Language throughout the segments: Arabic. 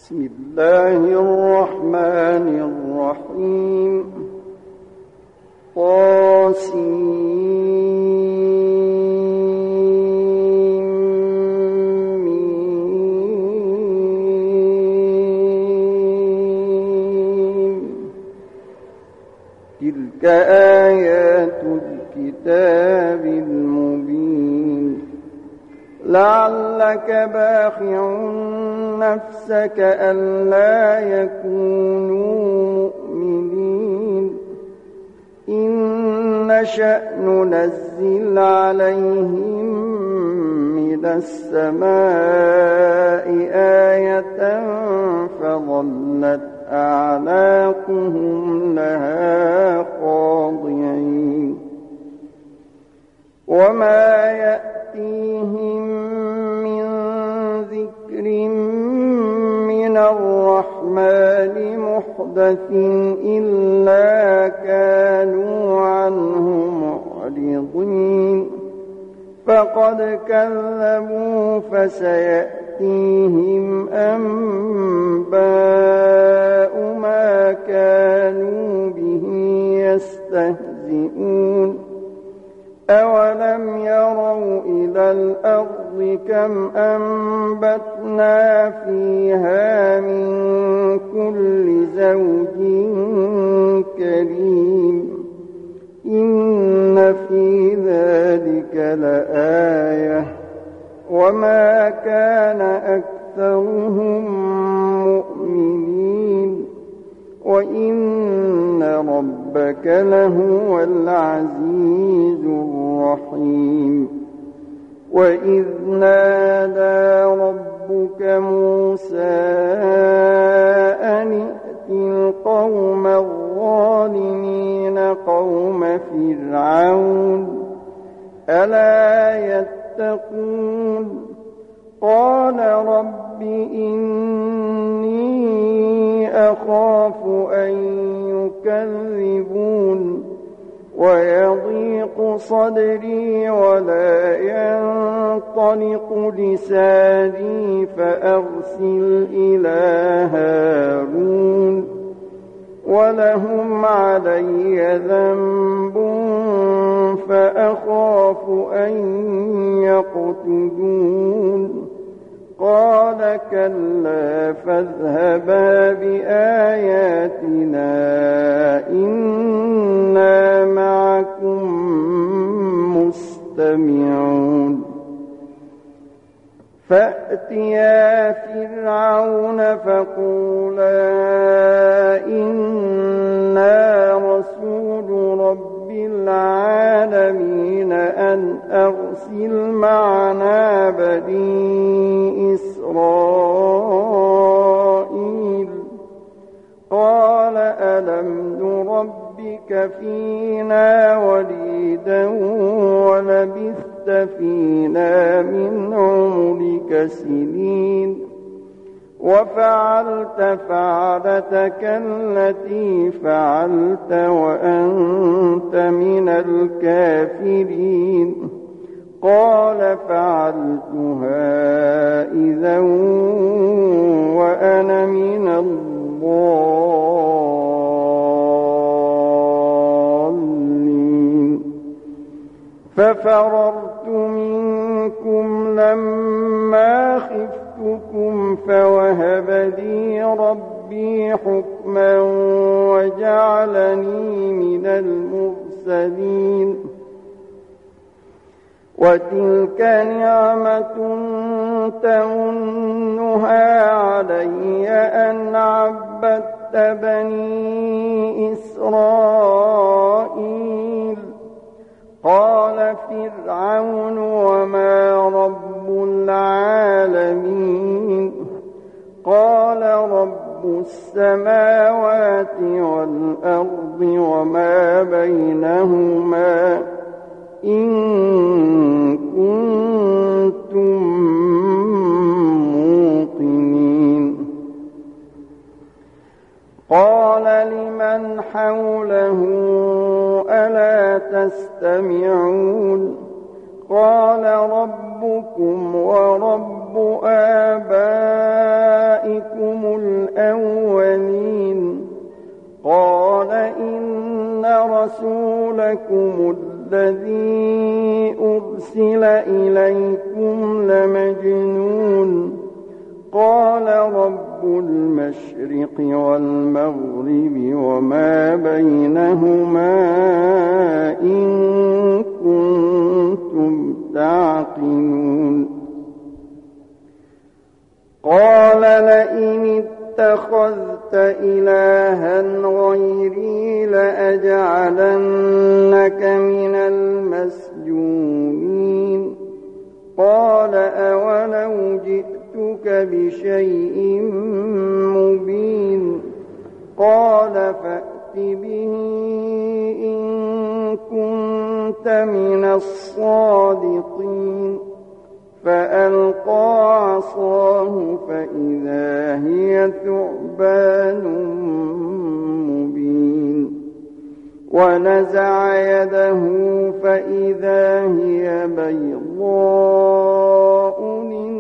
بسم الله الرحمن الرحيم. تلك آيات الكتاب المبين. لعلك باخع نفسك ألا يكونوا مؤمنين. إن نشأ ننزل عليهم من السماء آية فظلت أعناقهم لها خاضعين. وما يأتيهم من ذكر من الرحمن محدث إلا كانوا عنه معرضين. فقد كذبوا فسيأتيهم أنباء ما كانوا به يستهزئون. أولم يروا إلى الأرض كم أنبتنا فيها من كل زوج كريم. إن في ذلك لآية وما كان أكثرهم مؤمنين. وإن ربك لهو العزيز الرحيم. وإذ نادى ربك موسى أن ائت القوم الظالمين قوم فرعون ألا يتقون. قال رب إني أخاف أن يكذبون ويضيق صدري ولا ينطلق لساني فأرسل إلى هارون ولهم علي ذنب فأخاف أن يقتلون. قال كلا فاذهبا بآياتنا إنا معكم مستمعون. فأتيا فرعون فقولا إنا رسول رب العالمين أن أرسل معنا بني إسرائيل. قال ألم نربك فينا وليدا ولبثت فينا من عمرك سنين وفعلت فعلتك التي فعلت وأنت من الكافرين. قال فعلتها إذا وأنا من الضالين. ففررت منكم لما خفتكم فوهب لي ربي حكما وجعلني من المرسلين. وتلك نعمة تمنها علي أن عبدت بني إسرائيل. قال فرعون وما رب العالمين. قال رب السماوات والأرض وما بينهما إن كنتم موقنين. قال لمن حوله ألا تستمعون. قال ربكم ورب آبائكم إنكم الذي أرسل إليكم لمجنون قال رب المشرق والمغرب وما بينهما إن كنتم تعقلون قال لئن اتخذت إلها غيري لأجعلنك من المسجونين قال أولو جئتك بشيء مبين قال فأت به إن كنت من الصادقين فألقى عصاه فإذا هي ثعبان مبين ونزع يده فإذا هي بيضاء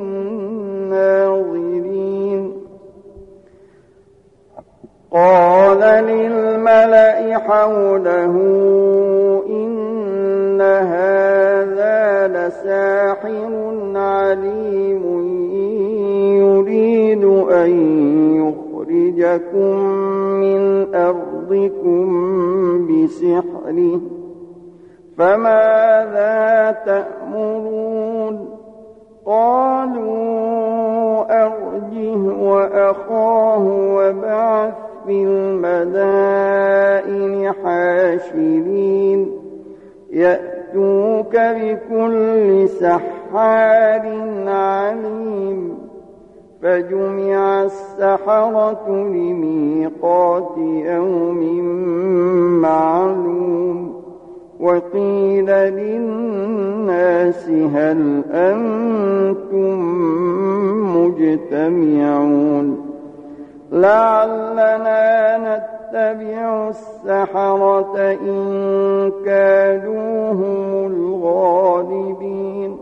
للناظرين قال للملأ حوله إن هذا لساحر عليم يريد أن يخرجكم من أرضكم بسحره فماذا تأمرون قالوا أرجه وأخاه وابعث في المدائن حاشرين يأتوك بكل سحار عليم فجمع السحرة لميقات يوم معلوم وقيل للناس هل أنتم مجتمعون لعلنا نتبع السحرة إن كانوا هم الغالبين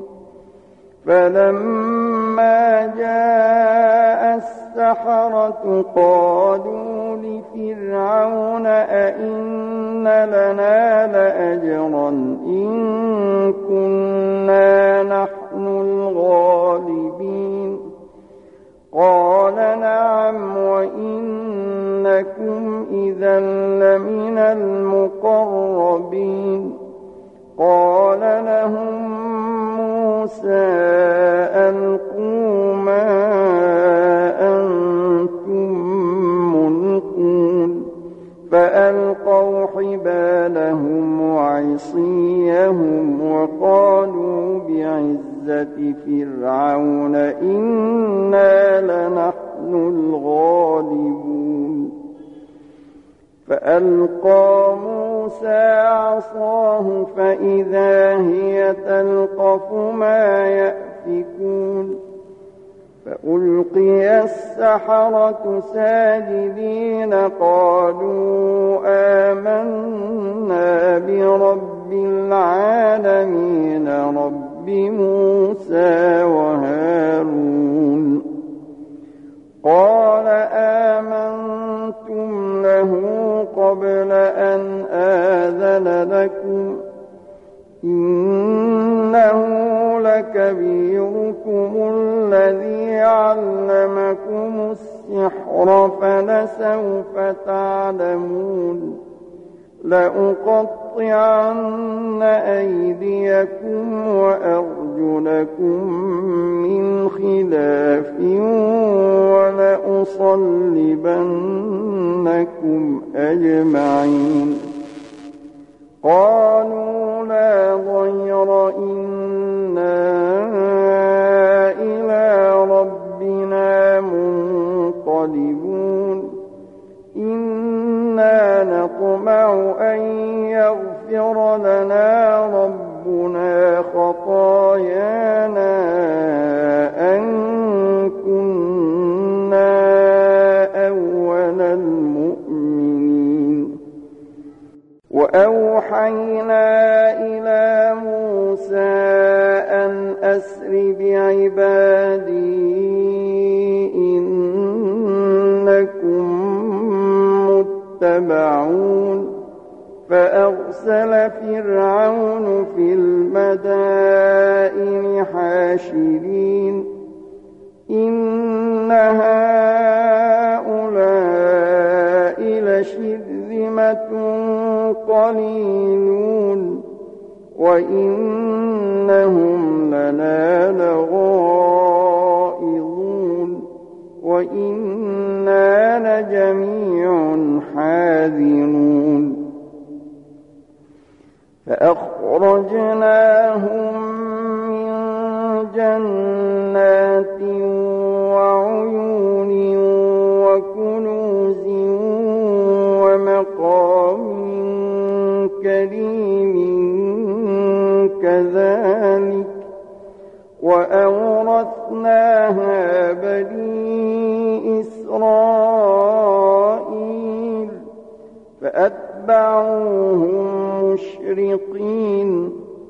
فلما جاء السحرة قالوا لفرعون أئن لنا لأجرا إن كنا نحن الغالبين قال نعم وإنكم إذا لمن المقربين قال لهم موسى ألقوا ما أنتم ملقون فألقوا حبالهم وعصيهم وقالوا بعزة فرعون إنا لنحن الغالبون فألقى موسى عصاه فإذا هي تلقف ما يأفكون فألقي السحرة ساجدين قالوا آمنا برب العالمين رب موسى وهارون قال آمنتم له قبل أن آذن لكم إنه لكبيركم الذي علمكم السحر فلسوف تعلمون لأقطعن أيديكم وأرجلكم من خلاف ولأصلبنكم أجمعين قالوا لا ضير إنا إلى ربنا منقلبون إنا نطمع أن يغفر لنا ربنا خطايانا أن كنا أول المؤمنين وأوحينا إلى موسى أن أسر بعبادي إنكم متبعون فأرسل فرعون في المدائن حاشرين إن هؤلاء لشرذمة قليلون وإنهم لنا لغائظون وإنا لجميع حاذرون فأخرجناهم من جنات وعيون وكنوز ومقام كريم كذلك وأورثناها بني إسرائيل فأتبعوهم مشرقين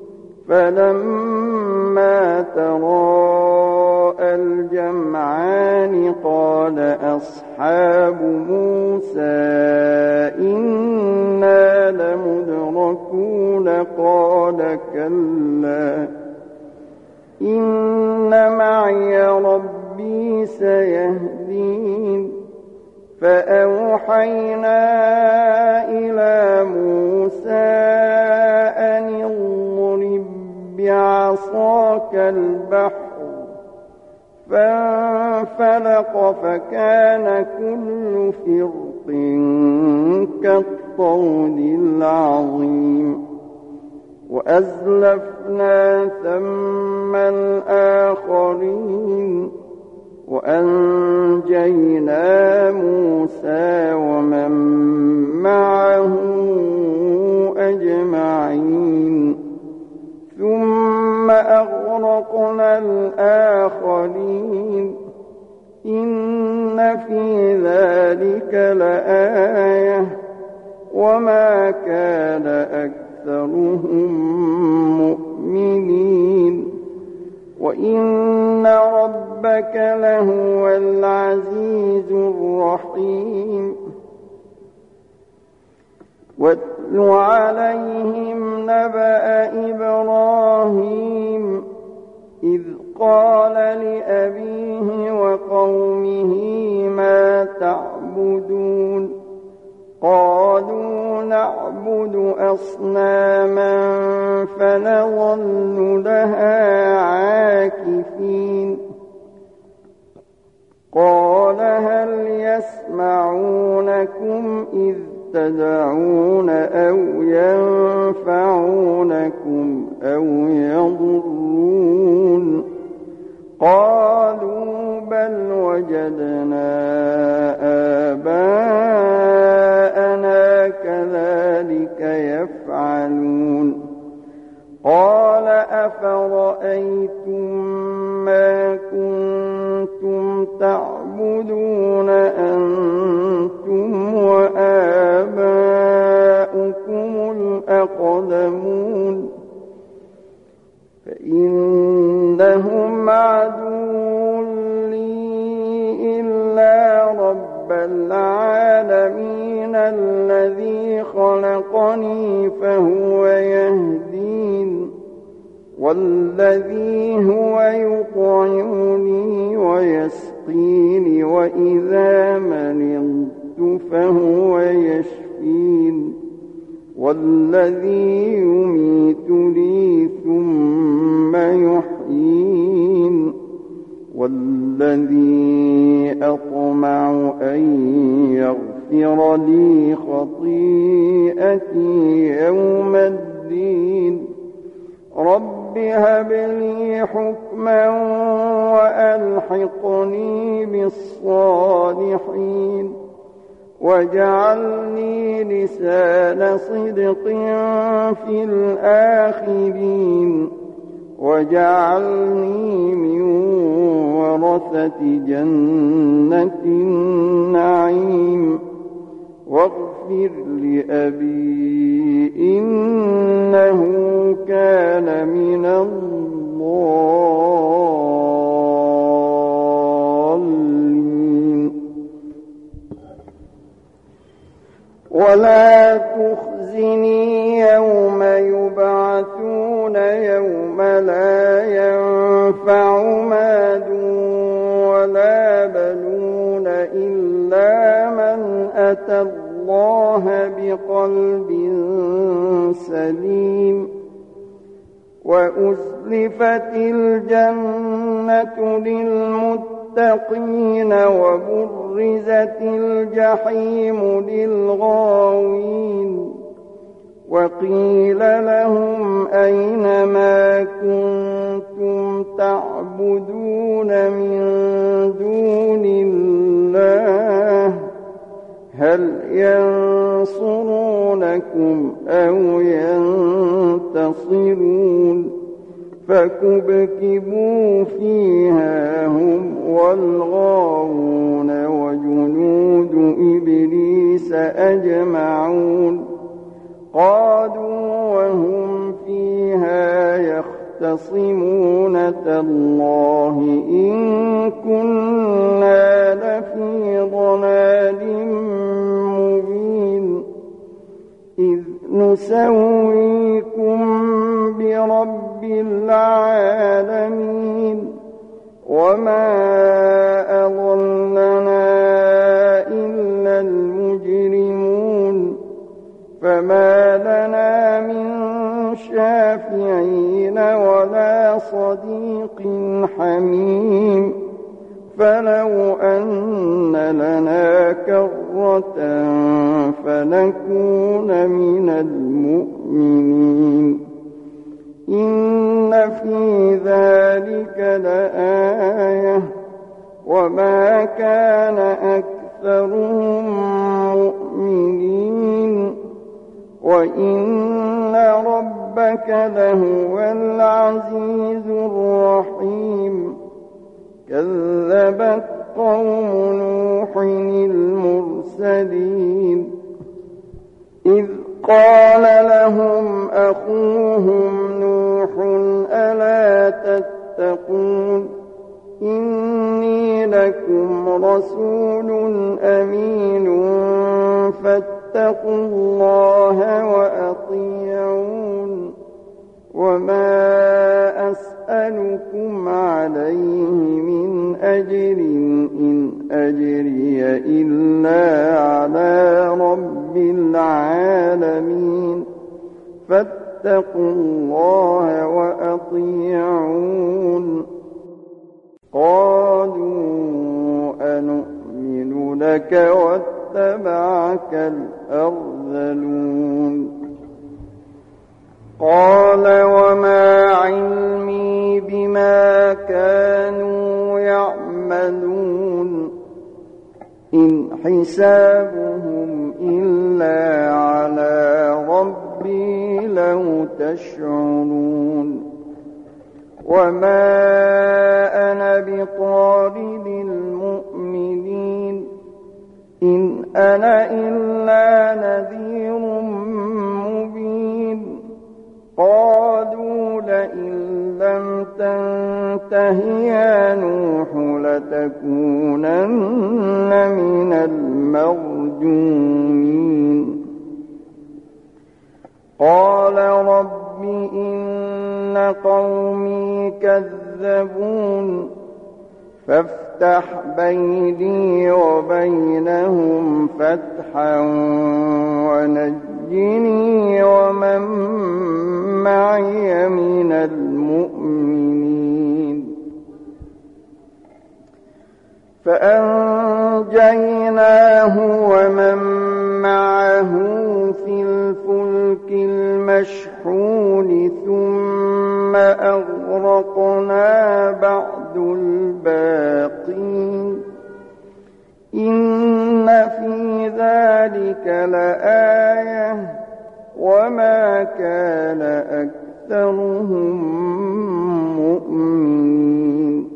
فلما تراءى الجمعان قال أصحاب موسى إنا لمدركون قال كلا إن معي ربي سيهدين فأوحينا إلى موسى أن اضرب بعصاك البحر فانفلق فكان كل فرق كالطود العظيم وأزلفنا ثم الآخرين وأنجينا موسى ومن معه أجمعين ثم أغرقنا الآخرين إن في ذلك لآية وما كان أكثرهم مؤمنين وإن ربك لهو العزيز الرحيم واتل عليهم نبأ إبراهيم إذ قال لأبيه وقومه ما تعبدون قالوا نعبد أصناما فنظل لها عاكفين قال هل يسمعونكم إذ تدعون أو ينفعونكم أو يضرون قالوا بل وجدنا آباءنا كذلك يفعلون قال أفرأيتم ما كنتم تعبدون أنتم وآباؤكم الأقدمون فإنهم عدو لي إلا رب العالمين الذي خلقني فهو يهدين والذي هو يطعمني ويسقيني وإذا مرضت فهو يشفين والذي يميتني ثم يحيين والذي أطمع أن يغفر لي خطيئتي يوم الدين رب هب لي حكما وألحقني بالصالحين واجعلني لسان صدق في الآخرين واجعلني من ورثة جنة النعيم واغفر لأبي إنه كان من الضالين ولا تخزي تخزني يوم يبعثون يوم لا ينفع مال ولا بنون إلا من أتى الله بقلب سليم وأزلفت الجنة للمتقين وبرزت الجحيم للغاوين وقيل لهم أين ما كنتم تعبدون من دون الله هل ينصرونكم أو ينتصرون فكبكبوا فيها هم والغاوون وجنود إبليس أجمعون قالوا وهم فيها يختصمون تالله إن كنا لفي ضلال مبين إذ نسويكم برب العالمين وما أضلنا إلا المجرمون فما لنا من شافعين ولا صديق حميم فلو أن لنا كرة فنكون من المؤمنين إن في ذلك لآية وما كان أكثرهم مؤمنين وإن ربك لهو العزيز الرحيم كذبت قوم نوح المرسلين إذ قال لهم أخوهم نوح ألا تتقون إني لكم رسول أمين فاتقوا الله وأطيعون وما أسألكم عليه من أجر إن أجري إلا على رب العالمين فاتقوا الله وأطيعون قالوا أنؤمن لك واتبعك الأرذلون قال وما علمي بما كانوا يعملون إن حسابهم إلا على ربي لو تشعرون وما أنا بطارد المؤمنين إن أنا إلا نذير مبين قالوا لئن لم تنته يا نوح لتكونن من المرجومين قال رب إن قومي كذبون فافتح بيني وبينهم فتحا ونجني ومن معي من المؤمنين فأنجيناه ومن معه في الفلك المشحون ثم أغرقنا بعد الباقين إن في ذلك لآية وما كان أكثرهم مؤمنين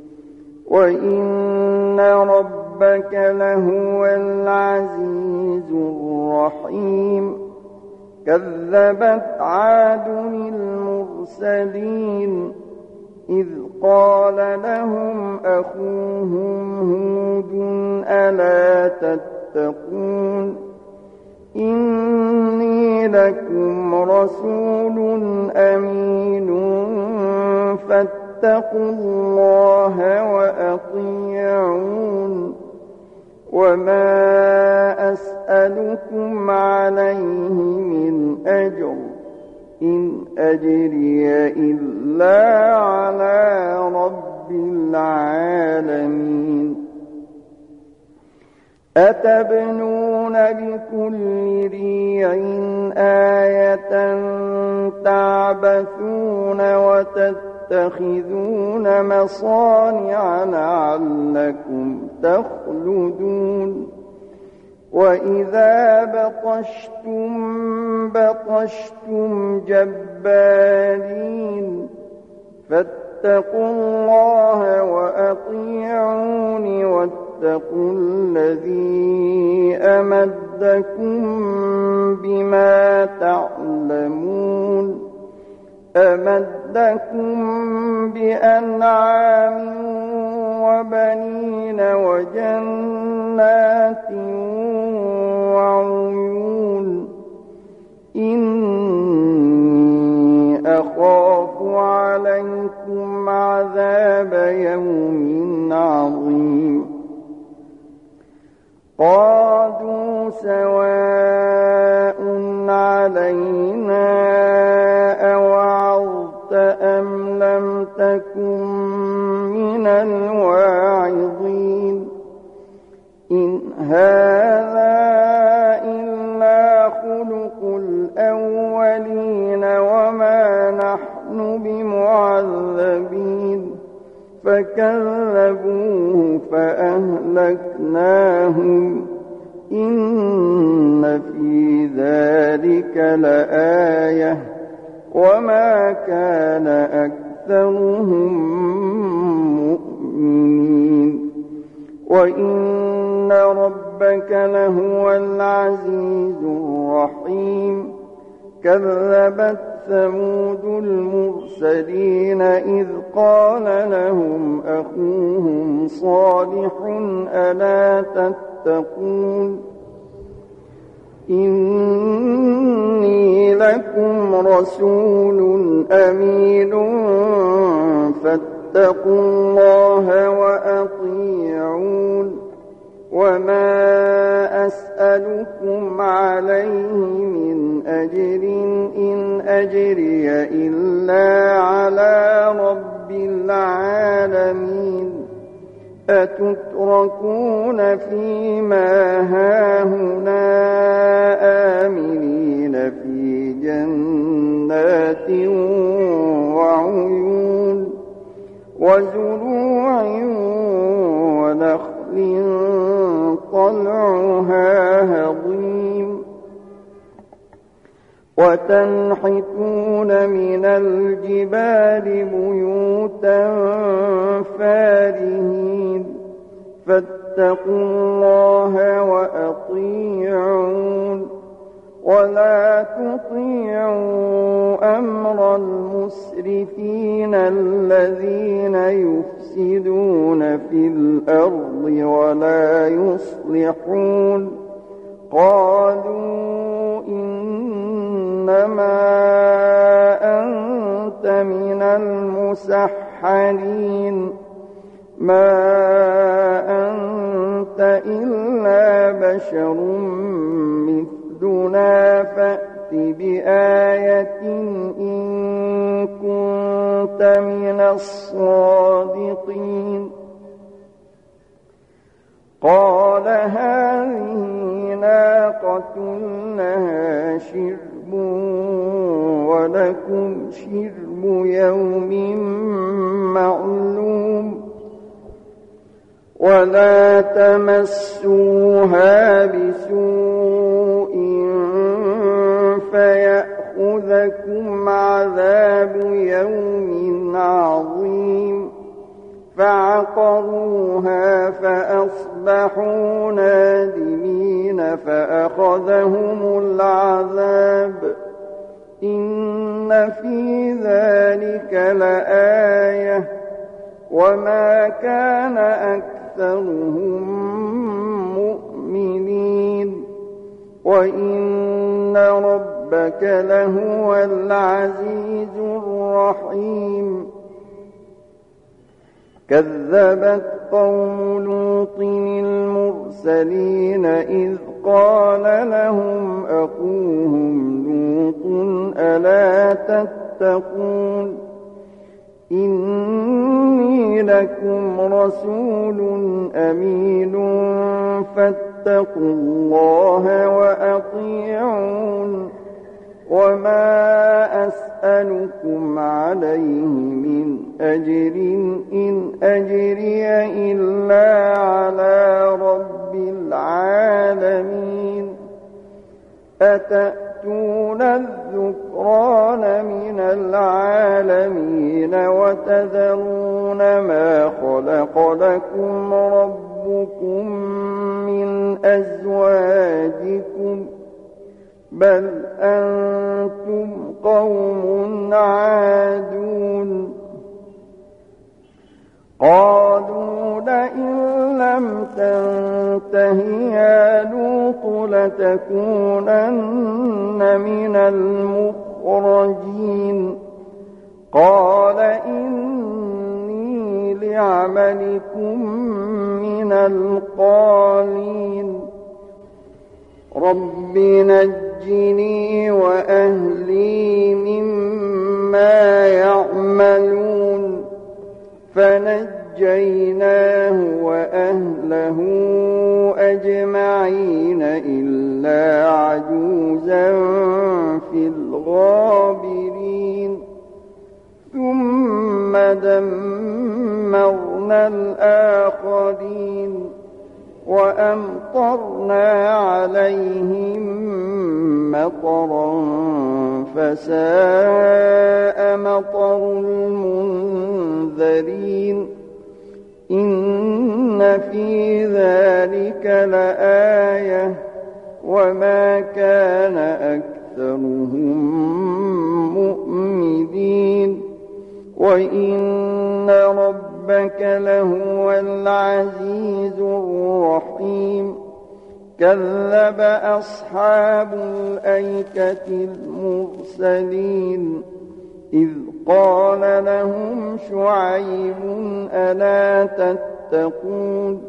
وإن ربك لهو العزيز الرحيم كذبت عاد المرسلين إذ قال لهم أخوهم هود ألا تتقون إني لكم رسول أمين فاتقوا الله وأطيعون وما أسألكم عليه من أجر إن أجري إلا على رب العالمين أتبنون بكل ريع آية تعبثون وتتخذون مصانع لعلكم تخلدون وإذا بطشتم جبارين فاتقوا الله وأطيعون واتقوا الذي أمدكم بما تعلمون أمدكم بأنعام وبنين وجنات وعيون إني أخاف عليكم عذاب يوم عظيم قالوا سواء علينا أوعظت أم لم تكن من الواعظين إن هذا إلا خلق الأولين وما نحن بمعذبين فكذبوه فأهلكناهم إن في ذلك لآية وما كان أكثرهم مؤمنين وإن ربك لهو العزيز الرحيم كذبت ثمود المرسلين إذ قال لهم أخوهم صالح ألا تتقون إني لكم رسول أمين فاتقوا الله وأطيعون وما أسألكم عليه من أجر إن أجري إلا على رب العالمين أتتركون فيما هاهنا آمنين في جنات وعيون وزروع ونخل طلعها هضيم وتنحتون من الجبال بيوتا فارهين فاتقوا الله وأطيعون ولا تطيعوا أمر المسرفين الذين يفسدون في الأرض ولا يصلحون قالوا إنما أنت من المسحرين ما أنت إلا بشر مثلنا فأت بآية إن كنت من الصادقين قال هذه ناقة لها شرب ولكم شرب يوم معلوم ولا تمسوها بسوء فيأخذكم عذاب يوم عظيم فعقروها فأصبحوا نادمين فأخذهم العذاب إن في ذلك لآية وما كان أكثرهم مؤمنين وإن ربك لهو العزيز الرحيم كذبت قوم لوط المرسلين إذ قال لهم أخوهم لوط ألا تتقون إني لكم رسول أمين فاتقوا الله وأطيعون وما أسألكم عليه من أجر إن أجري إلا على رب العالمين أتأتون الذكران من العالمين وتذرون ما خلق لكم ربكم من أزواجكم بل أنتم قوم عادون قالوا لئن لم تنته يا لوط لتكونن من المخرجين قال إني لعملكم من القالين رب نجني وأهلي مما يعملون فنجيناه وأهله أجمعين إلا عجوزا في الغابرين ثم دمرنا الآخرين وأمطرنا عليهم مطرا فساء مطر المنذرين إن في ذلك لآية وما كان أكثرهم مؤمنين وإن ربك لهو العزيز الرحيم كذب أصحاب الأيكة المرسلين إذ قال لهم شعيب ألا تتقون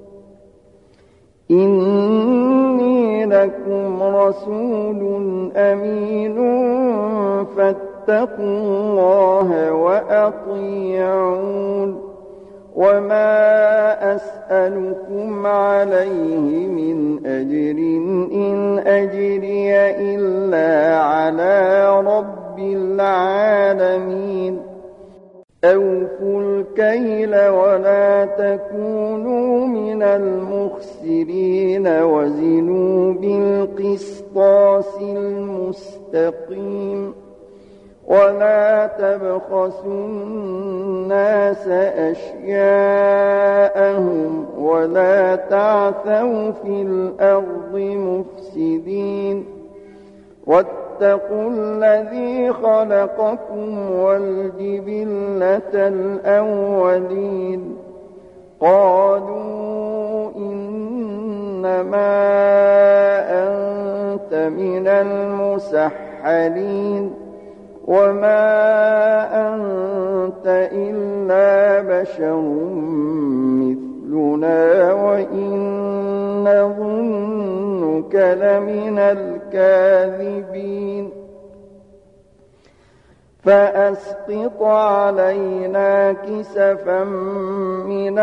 إني لكم رسول أمين فاتقوا الله وأطيعون وما أسألكم عليه من أجر إن أجري إلا على رب العالمين أوفوا الكيل ولا تكونوا من المخسرين وزنوا بالقسطاس المستقيم ولا تبخسوا الناس أشياءهم ولا تعثوا في الأرض مفسدين واتقوا الذي خلقكم والجبلة الأولين قالوا إنما أنت من المسحرين وما أنت إلا بشر مثلنا وإن نظنك لمن الكاذبين فأسقط علينا كسفا من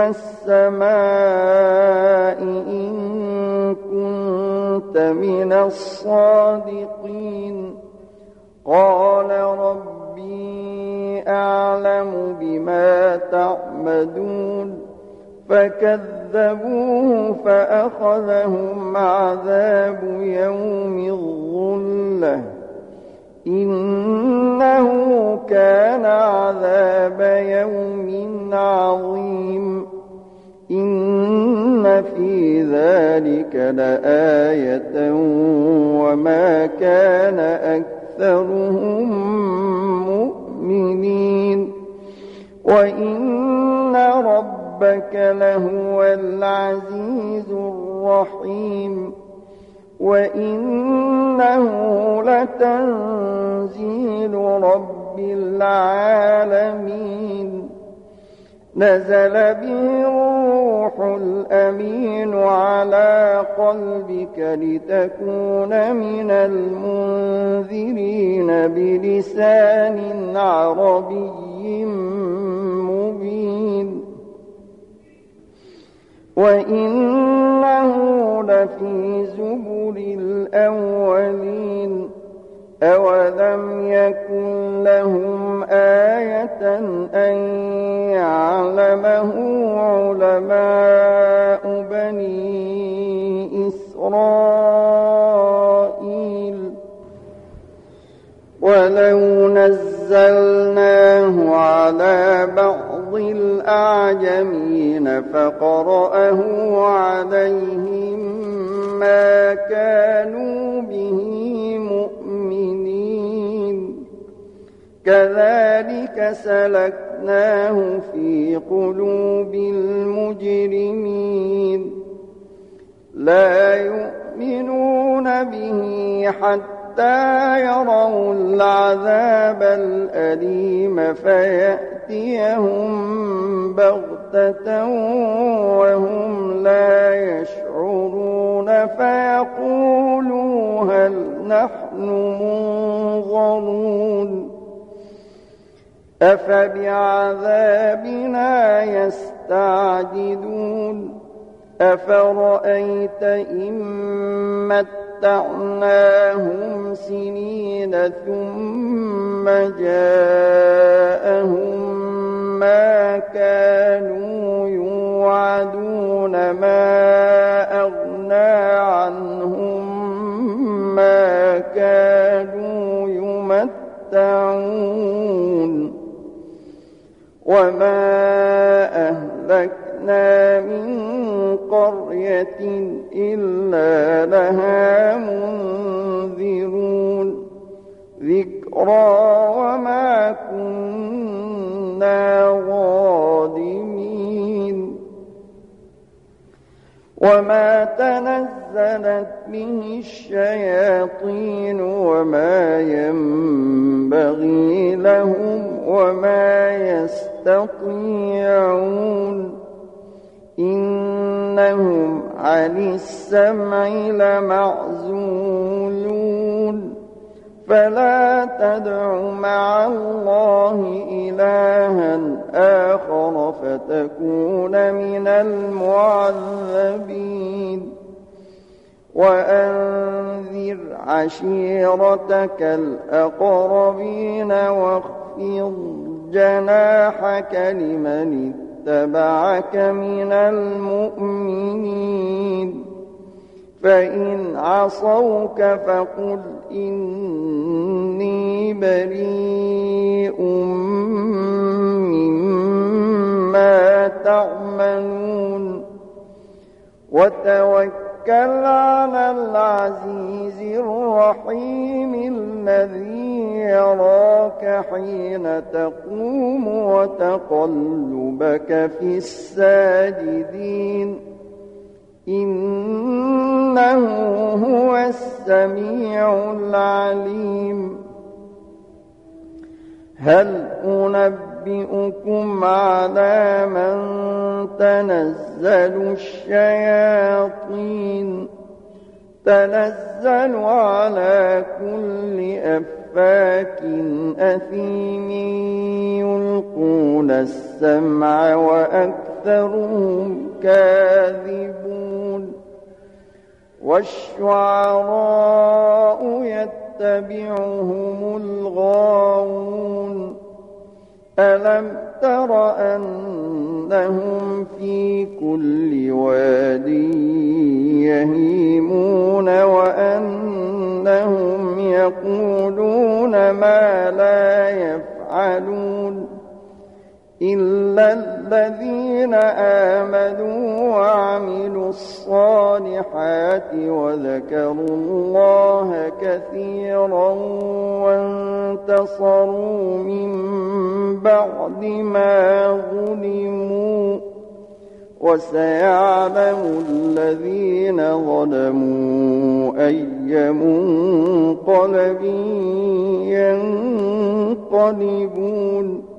السماء إن كنت من الصادقين قال ربي أعلم بما تعمدون فكذبوه فأخذهم عذاب يوم الظلة إنه كان عذاب يوم عظيم إن في ذلك لآية وما كان أكثرهم مؤمنين وإن ربك لهو العزيز الرحيم وإنه لتنزيل رب العالمين نزل به الروح الأمين على قلبك لتكون من المنذرين بلسان عربي مبين وإنه لفي زبر الأولين أولم يكن لهم آية أن يعلمه علماء بني إسرائيل ولو نزلناه على بعض الأعجمين فقرأه عليهم ما كانوا به مؤمنين كذلك سلكناه في قلوب المجرمين لا يؤمنون به حتى يروا العذاب الأليم فيأتيهم بغتة وهم لا يشعرون فيقولوا هل نحن منظرون أفبعذابنا يستعجلون أفرأيت إن متعناهم سنين ثم جاءهم ما كانوا يوعدون ما أغنى عنهم ما كانوا يمتعون وما أهلكنا من قرية إلا لها منذرون ذكرى وما كنا ظالمين وما تنزلت به الشياطين وما ينبغي لهم وما يستطيعون إنهم عن السمع لمعزولون فلا تدع مع الله إلها آخر فتكون من المعذبين وأنذر عشيرتك الأقربين واخفض جناحك لمن اتبعك من المؤمنين فإن عصوك فقل إني بريء مما تعملون وتوكل على العزيز الرحيم الذي يراك حين تقوم وتقلبك في الساجدين إنه هو السميع العليم هل أنبئكم على من تنزل الشياطين تنزل على كل أفاك أثيم يلقون السمع وأكثرهم كاذبون والشعراء يتبعهم الغاوون ألم تر أنهم في كل واد يهيمون وأنهم يقولون ما لا يفعلون إلا الذين آمنوا وعملوا الصالحات وذكروا الله كثيرا وانتصروا من بعد ما ظلموا وسيعلم الذين ظلموا أي منقلب ينقلبون